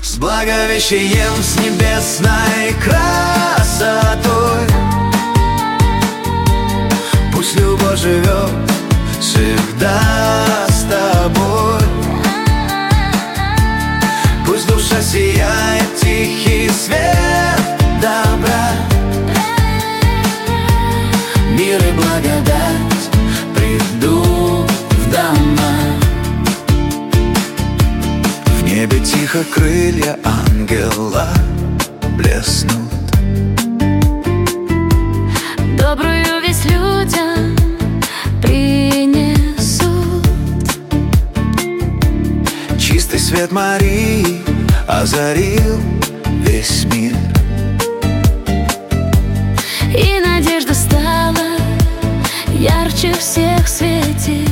с благовещением, с небесной красотой. Пусть любовь живет всегда с тобой. Пусть душа сияет, тихий свет добра. Мир и благодать придут в дома. В небе тихо крылья ангела блеснут. Добрую весть людям принесут. Чистый свет Марии озарил весь мир. И надежда стала ярче всех светит.